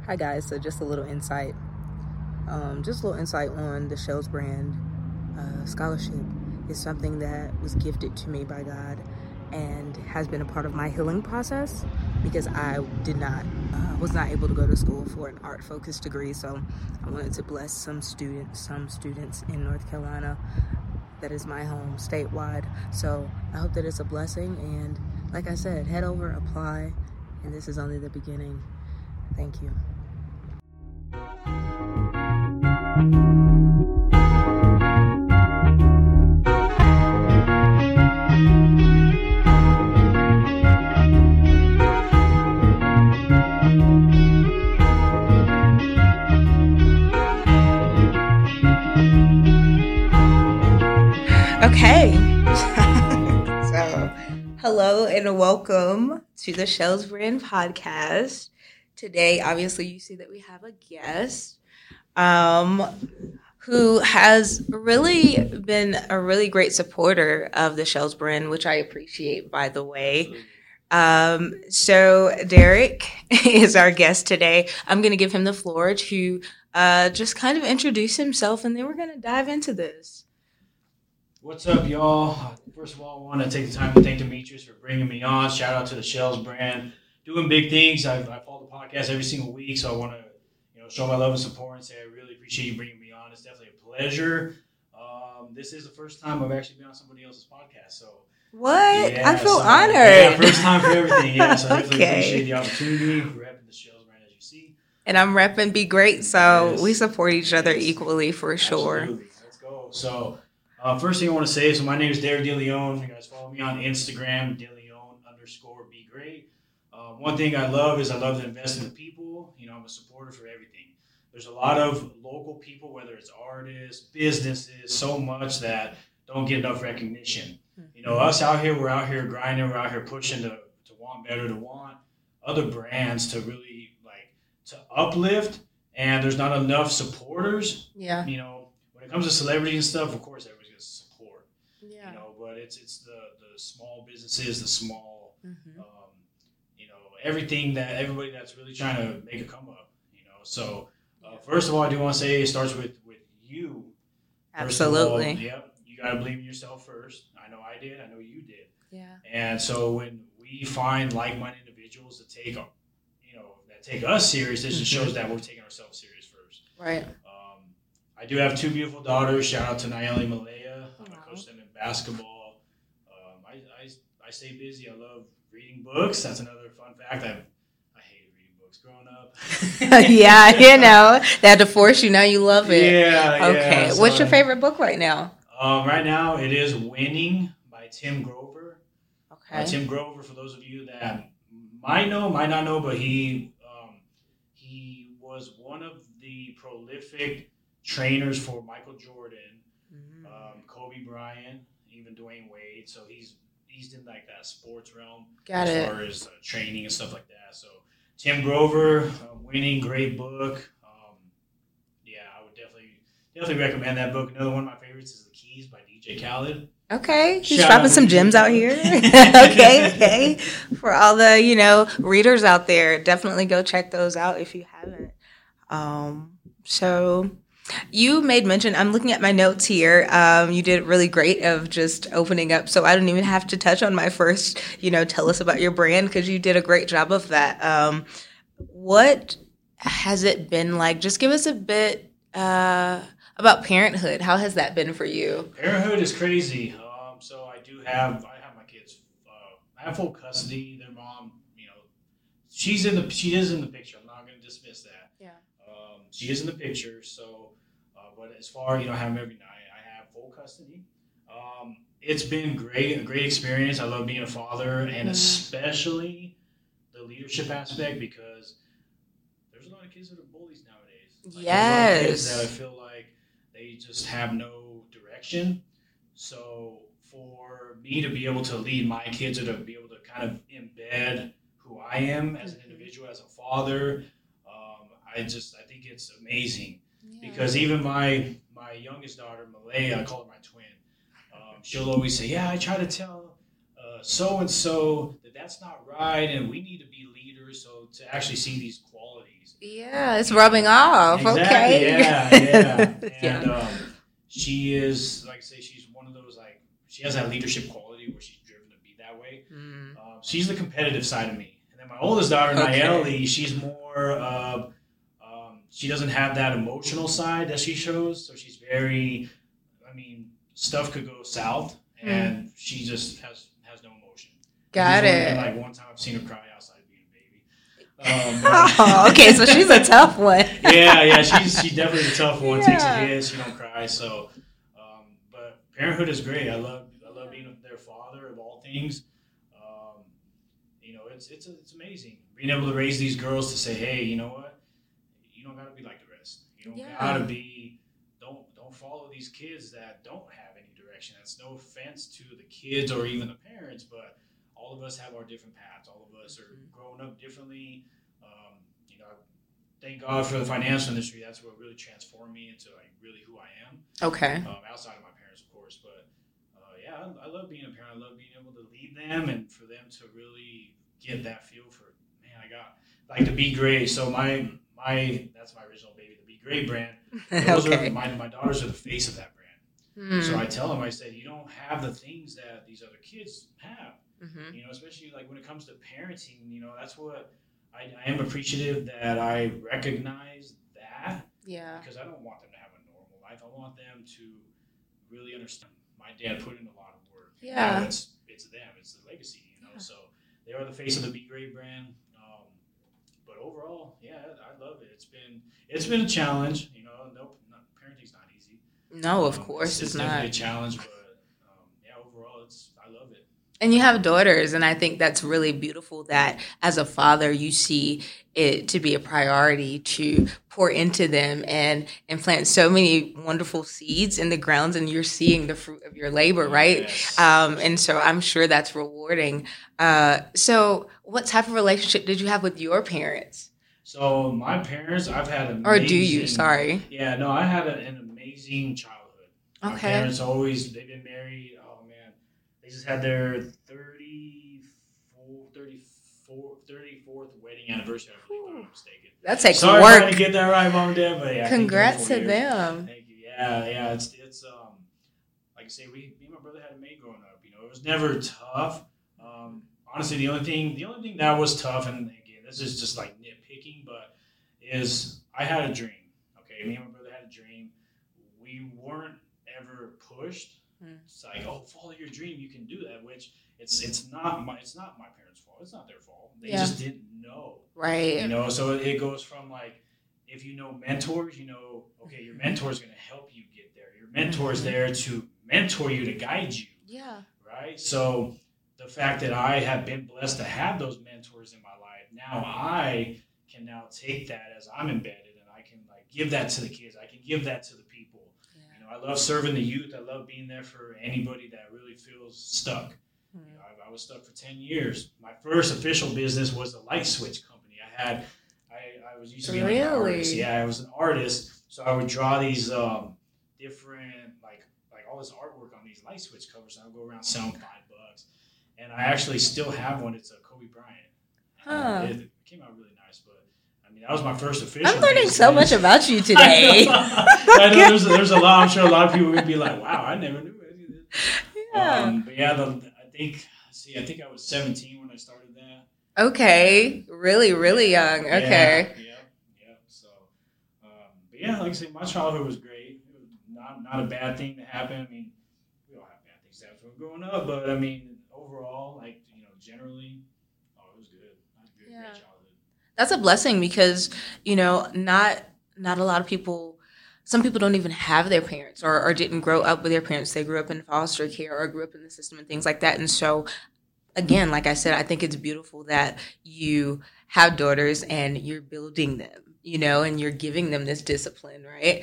Hi guys, so just a little insight. On the Shells Brand scholarship is something that was gifted to me by God and has been a part of my healing process because I was not able to go to school for an art-focused degree. So I wanted to bless some students in North Carolina. That is my home statewide. So I hope that it's a blessing. And like I said, head over, apply, and this is only the beginning. Thank you. Okay, so hello and welcome to the Shells Brand podcast. Today, obviously, you see that we have a guest who has really been a really great supporter of the Shells Brand, which I appreciate, by the way. So Derek is our guest today. I'm going to give him the floor to just kind of introduce himself, and then we're going to dive into this. What's up, y'all? First of all, I want to take the time to thank Demetrius for bringing me on. Shout out to the Shells Brand. Doing big things. I follow the podcast every single week, so I want to show my love and support and say I really appreciate you bringing me on. It's definitely a pleasure. This is the first time I've actually been on somebody else's podcast. So what? Yeah, I feel honored. Yeah, first time for everything. Yeah, so I definitely appreciate the opportunity. We're repping the Shells Brand, as you see. And I'm repping Be Great, so Yes. we support each other equally for sure. Absolutely. Let's go. So first thing I want to say is my name is Derek DeLeon. You guys follow me on Instagram, DeLeon_Be Great. One thing I love to invest in the people. I'm a supporter for everything. There's a lot of local people, whether it's artists, businesses, so much that don't get enough recognition. Us out here, we're out here grinding, we're out here pushing to want better, to want other brands to really to uplift, and there's not enough supporters. Yeah. When it comes to celebrities and stuff, of course everybody's gonna support. Yeah. But it's the small businesses, the small Mm-hmm. everything that everybody that's really trying to make a come up. So first of all, I do want to say it starts with you. Absolutely. Yep. You got to believe in yourself first. I know I did. I know you did. Yeah. And so when we find like-minded individuals that take us serious, it just shows that we're taking ourselves serious first. Right. I do have two beautiful daughters. Shout out to Nayeli Malaya. I coach them in basketball. I stay busy. I love reading books. That's another fun fact. I hated reading books growing up. Yeah, they had to force you. Now you love it. Yeah. Okay. Yeah. So, what's your favorite book right now? Right now, it is Winning by Tim Grover. Okay. Tim Grover, for those of you that might not know, but he was one of the prolific trainers for Michael Jordan, Kobe Bryant, even Dwayne Wade. So he's in that sports realm as far as training and stuff like that. So Tim Grover, Winning, great book. I would definitely recommend that book. Another one of my favorites is The Keys by DJ Khaled. Okay, he's dropping some gems out here. Okay. For all the readers out there, definitely go check those out if you haven't. So you made mention, I'm looking at my notes here. You did really great of just opening up. So I don't even have to touch on my first, tell us about your brand because you did a great job of that. What has it been like? Just give us a bit about parenthood. How has that been for you? Parenthood is crazy. So I have my kids. I have full custody. Their mom, she is in the picture. I'm not going to dismiss that. Yeah. She is in the picture. So, but as far I have them every night. I have full custody. It's been great, a great experience. I love being a father, and especially the leadership aspect because there's a lot of kids that are bullies nowadays. Yes. There's a lot of kids that I feel like they just have no direction. So for me to be able to lead my kids or to be able to kind of embed who I am as an individual, as a father, I think it's amazing. Yeah. Because even my youngest daughter, Malaya, I call her my twin, she'll always say, I try to tell so and so that's not right, and we need to be leaders. So to actually see these qualities, yeah, it's rubbing off. exactly, Okay, yeah. And she is, like I say, she's one of those, like, she has that leadership quality where she's driven to be that way. She's the competitive side of me, and then my oldest daughter, Nayeli, she's more. She doesn't have that emotional side that she shows, so she's very. I mean, stuff could go south, and she just has no emotion. Got it. Like one time, I've seen her cry outside being a baby. Okay, so she's a tough one. yeah, she's definitely a tough one. Takes a hit, she don't cry. So, but parenthood is great. I love being their father of all things. It's amazing being able to raise these girls to say, hey, you know what? You don't got to be like the rest. You don't got to be. Don't follow these kids that don't have any direction. That's no offense to the kids or even the parents, but all of us have our different paths. All of us are growing up differently. Thank God for the financial industry. That's what really transformed me into like really who I am. Okay. Outside of my parents, of course, but I love being a parent. I love being able to lead them and for them to really get that feel for, man, I got like the Be Great. So my that's my original baby, the Be Great brand. Those are my daughters are the face of that brand. So I tell them, I said, you don't have the things that these other kids have. Especially like when it comes to parenting, that's what I am appreciative that I recognize that. Yeah. Because I don't want them to have a normal life. I want them to really understand. My dad put in a lot of work. Yeah. It's them. It's the legacy, So they are the face of the Be Great brand. But overall, I love it. It's been a challenge. Parenting's not easy. No, of course it's not. It's definitely a challenge, but overall, I love it. And you have daughters, and I think that's really beautiful that as a father, you see it to be a priority to pour into them and plant so many wonderful seeds in the grounds, and you're seeing the fruit of your labor, right? Yes. And so I'm sure that's rewarding. So what type of relationship did you have with your parents? So my parents, I've had amazing... Or do you? Sorry. Yeah, no, I had an amazing childhood. Okay. My parents they've been married... They just had their 34th wedding anniversary, I believe, if I'm not mistaken. That takes Sorry work. Sorry if I didn't get that right, Mom and Dad, but yeah. Congrats to them. Thank you. Yeah, it's like I say, me and my brother had a maid growing up. It was never tough. Honestly, the only thing that was tough, and again, this is just like nitpicking, but is I had a dream. Okay, me and my brother had a dream. We weren't ever pushed. It's like, follow your dream. You can do that. Which it's not my parents' fault. It's not their fault. They just didn't know. Right. So it goes from like, if you know mentors, okay, your mentor is going to help you get there. Your mentor is there to mentor you, to guide you. Yeah. Right. So the fact that I have been blessed to have those mentors in my life, now I can now take that as I'm embedded, and I can like give that to the kids. I can give that to the people. I love serving the youth. I love being there for anybody that really feels stuck. I was stuck for 10 years. My first official business was a light switch company. I was used to be an artist. Yeah, I was an artist. So I would draw these different, like all this artwork on these light switch covers. And I would go around selling $5. And I actually still have one. It's a Kobe Bryant. It came out really nice, but that was my first official. I'm learning so much about you today. I know there's a lot. I'm sure a lot of people would be like, "Wow, I never knew any of this." Yeah. But yeah, I think I was 17 when I started that. Okay, really, really young. Okay. Yeah. So, but yeah, like I say, my childhood was great. It was not a bad thing to happen. We all have bad things to happen when growing up, but overall, generally, it was good. I had a great childhood. That's a blessing because, not a lot of people, some people don't even have their parents or didn't grow up with their parents. They grew up in foster care or grew up in the system and things like that. And so, again, like I said, I think it's beautiful that you have daughters and you're building them, and you're giving them this discipline, right?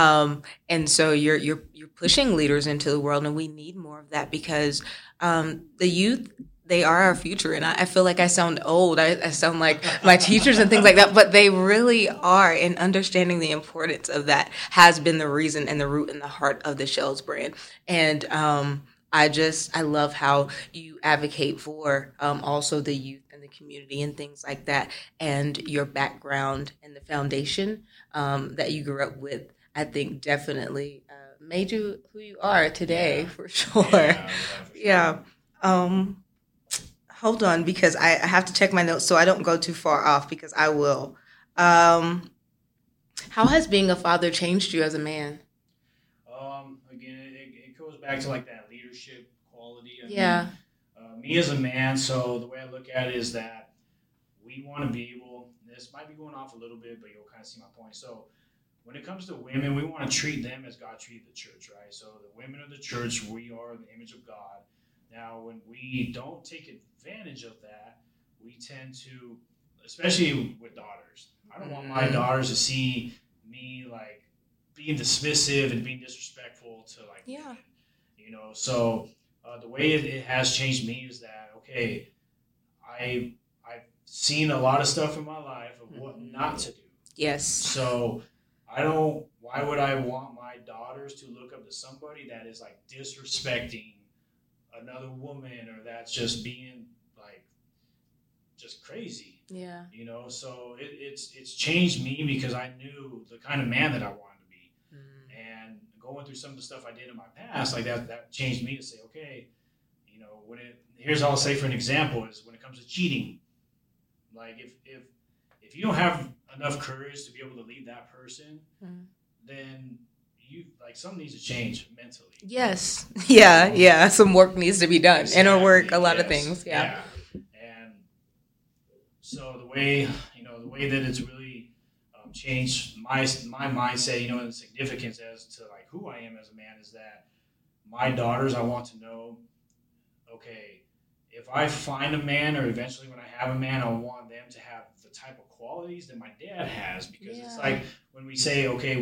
And so you're pushing leaders into the world, and we need more of that because the youth, they are our future. And I feel like I sound old. I sound like my teachers and things like that, but they really are. And understanding the importance of that has been the reason and the root and the heart of the Shells brand. And I love how you advocate for also the youth and the community and things like that, and your background and the foundation that you grew up with. I think definitely made you who you are today, Yeah. for sure. Yeah, for sure. Yeah. Um, hold on, because I have to check my notes so I don't go too far off, because I will. Um, how has being a father changed you as a man? Again, it goes back to like that leadership quality. Yeah. Me as a man, so the way I look at it is that we want to be able, this might be going off a little bit, but you'll kind of see my point. So when it comes to women, we want to treat them as God treated the church, right? So the women of the church, we are the image of God. Now, when we don't take advantage of that, we tend to, especially with daughters, I don't want my daughters to see me like being dismissive and being disrespectful to like women, So the way it has changed me is that, okay, I've seen a lot of stuff in my life of what not to do. Yes. So why would I want my daughters to look up to somebody that is like disrespecting another woman, or that's just being like just crazy? Yeah. So it's changed me, because I knew the kind of man that I wanted to be. And going through some of the stuff I did in my past, like that changed me to say, okay, here's all I'll say for an example is when it comes to cheating, like if you don't have enough courage to be able to leave that person, then you like something needs to change mentally. Yes. Yeah. Some work needs to be done. Exactly. Inner work, a lot of Yes. things. Yeah. And so the way that it's really changed my mindset, and the significance as to like who I am as a man, is that my daughters, I want to know, okay, if I find a man, or eventually when I have a man, I want them to have the type of qualities that my dad has, because it's like when we say, okay,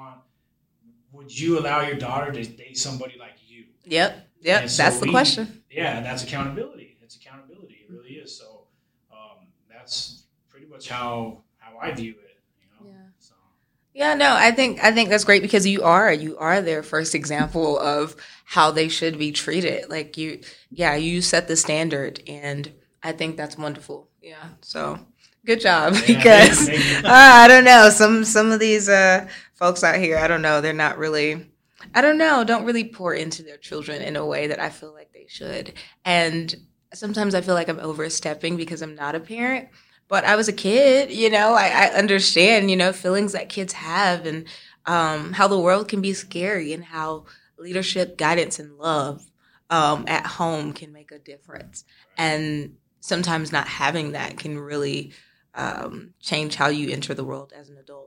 would you allow your daughter to date somebody like you? Yep. So that's the question. Yeah, and that's accountability. It's accountability. It really is. So that's pretty much how I view it. Yeah. So. Yeah, no, I think that's great, because you are their first example of how they should be treated. Like you set the standard, and I think that's wonderful. Yeah, so good job, because I don't know, some of these folks out here, I don't know, they're not really, don't really pour into their children in a way that I feel like they should, and sometimes I feel like I'm overstepping because I'm not a parent. But I was a kid, I understand, feelings that kids have, and how the world can be scary, and how leadership, guidance, and love at home can make a difference. And sometimes not having that can really change how you enter the world as an adult.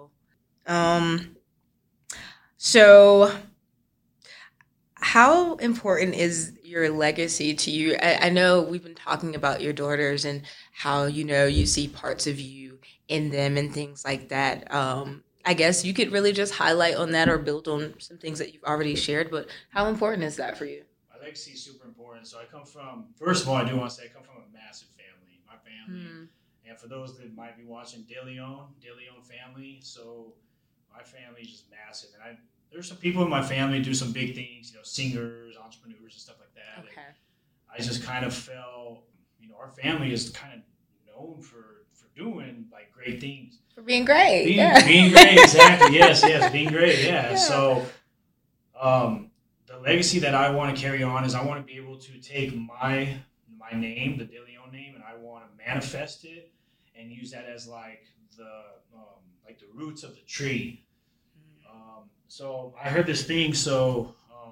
So how important is your legacy to you? I know we've been talking about your daughters and how, you see parts of you in them and things like that. I guess you could really just highlight on that or build on some things that you've already shared, but how important is that for you? My legacy is super important. So first of all, I do want to say I come from a massive family. My family, and for those that might be watching, De Leon family. So my family is just massive. And there's some people in my family who do some big things, singers, entrepreneurs, and stuff like that. Okay. I just kind of felt, our family is kind of known for doing like great things. For being great. Being great, exactly. Yes, being great. Yeah. So the legacy that I want to carry on is I want to be able to take my name, the De Leon name, and I want to manifest it and use that as like the roots of the tree. So I heard this thing. So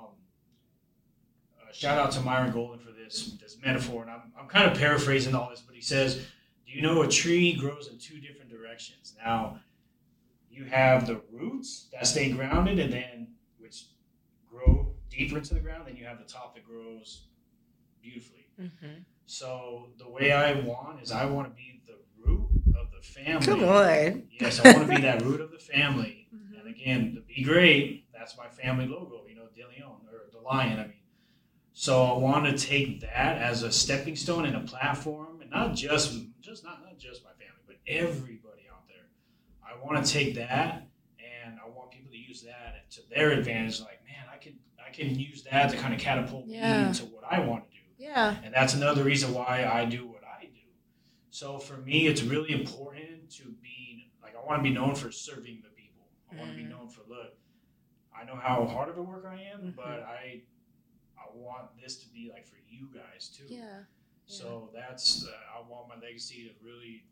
shout out to Myron Golden for this metaphor, and I'm kind of paraphrasing all this, but he says, "Do you know a tree grows in two different directions? Now, you have the roots that stay grounded, and then which grow deeper into the ground. Then you have the top that grows beautifully. Mm-hmm. So the way I want to be the root of the family. Come on. Yes, I want to be that root of the family." And again, the Be Great, that's my family logo, De Leon, or the lion, I mean. So I want to take that as a stepping stone and a platform, and not just my family, but everybody out there. I want to take that, and I want people to use that to their advantage. Like, man, I can use that to kind of catapult me into what I want to do. Yeah. And that's another reason why I do what I do. So for me, it's really important to be, like, I want to be known for serving the people. I want to be known for, look, I know how hard of a worker I am, but I want this to be, like, for you guys, too. Yeah. So that's, I want my legacy to really,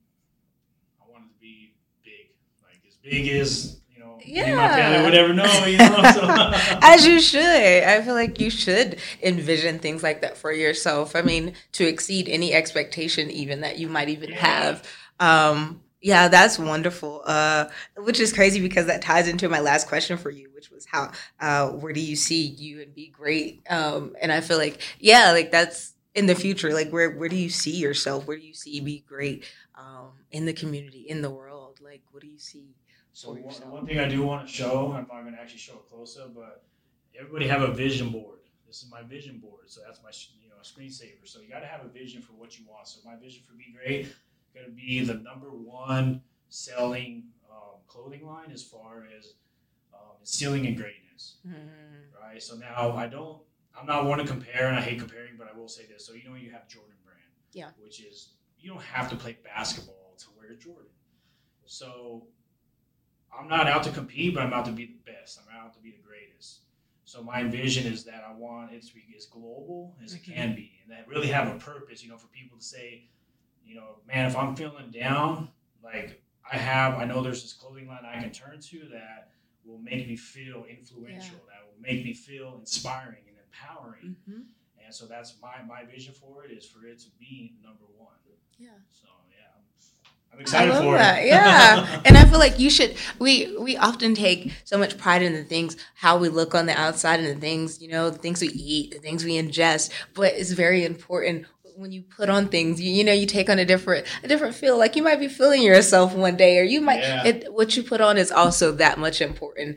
I want it to be big. Like, as big as, my family would ever know, So. As you should. I feel like you should envision things like that for yourself. I mean, to exceed any expectation even that you might even have. Yeah, that's wonderful. Which is crazy because that ties into my last question for you, which was where do you see you and Be Great? And I feel like, like that's in the future. Like, where do you see yourself? Where do you see Be Great in the community, in the world? Like, what do you see? So one thing I do want to show, I'm not going to actually show a close-up, but everybody have a vision board. This is my vision board, so that's my screensaver. So you got to have a vision for what you want. So my vision for Be Great is going to be the #1 selling clothing line as far as instilling in greatness, right? So now I'm not one to compare, and I hate comparing, but I will say this. So you have Jordan Brand, which is you don't have to play basketball to wear Jordan. So I'm not out to compete, but I'm out to be the best. I'm out to be the greatest. So my vision is that I want it to be as global as it can be, and that really have a purpose, for people to say, man, if I'm feeling down, like I know there's this clothing line I can turn to that will make me feel influential, that will make me feel inspiring and empowering. And so that's my vision for it, is for it to be #1. Yeah. So I'm excited for that. it. Yeah. And I feel like we often take so much pride in the things, how we look on the outside and the things, the things we eat, the things we ingest. But it's very important when you put on things, you take on a different feel. Like you might be feeling yourself one day, or you might, what you put on is also that much important.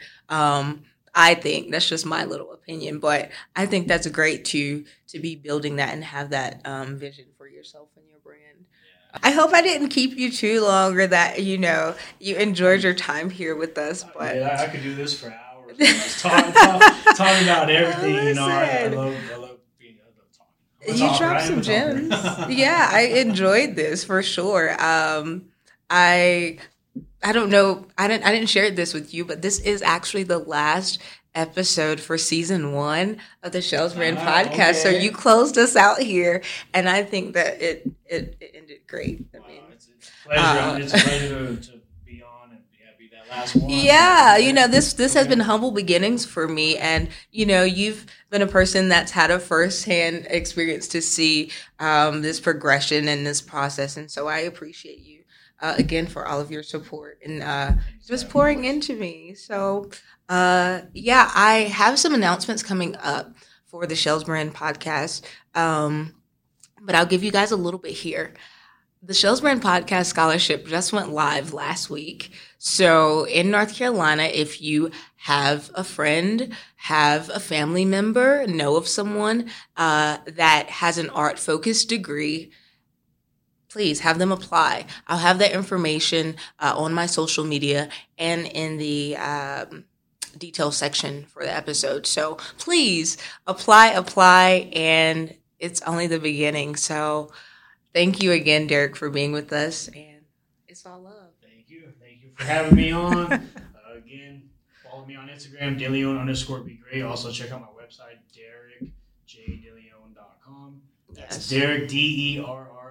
I think that's just my little opinion, but I think that's great to be building that and have that vision for yourself and your brand. I hope I didn't keep you too long, or that, you enjoyed your time here with us. But I could do this for hours. Just talking about everything. I love being talking. You dropped some gems. Yeah, I enjoyed this for sure. I don't know. I didn't share this with you, but this is actually the last episode for season 1 of the Shells Brand podcast. Okay. So you closed us out here, and I think that it ended great. I mean, it's a pleasure to be on and be that last one. Yeah, this has been humble beginnings for me, and you've been a person that's had a firsthand experience to see this progression and this process, and so I appreciate you again for all of your support and just pouring into me. So I have some announcements coming up for the Shells Brand podcast, but I'll give you guys a little bit here. The Shells Brand Podcast Scholarship just went live last week. So in North Carolina, if you have a friend, have a family member, know of someone that has an art-focused degree, please have them apply. I'll have that information on my social media and in the details section for the episode. So please apply, and it's only the beginning. So thank you again, Derek, for being with us, and it's all love. Thank you for having me on. Again, follow me on Instagram, DeLeon_Be Great. Also check out my website, DerekJDeLeon.com. That's Derek, DERRICK.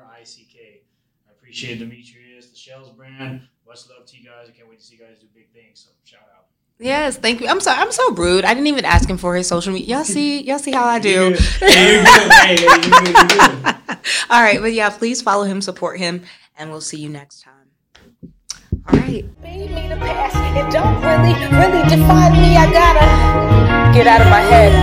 I appreciate Demetrius, the Shells Brand. Much love to you guys. I can't wait to see you guys do big things. So shout out. Yes, thank you. I'm so rude. I didn't even ask him for his social media. Y'all see how I do. You're good. You're good. All right, but yeah, please follow him, support him, and we'll see you next time. All right. Made me the past. It don't really define me. I gotta get out of my head.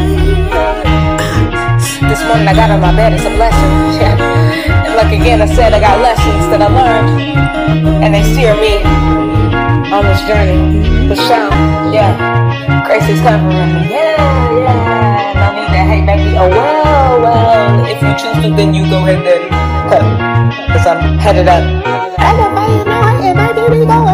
This morning I got on my bed. It's a blessing. Yeah. And like again, I said, I got lessons that I learned, and they steer me on this journey. The show, yeah. Gracie's covering me. Yeah. No need to hate me. Oh, well. If you choose to, then you go ahead and cut. Because I'm headed up. I know, it might be going.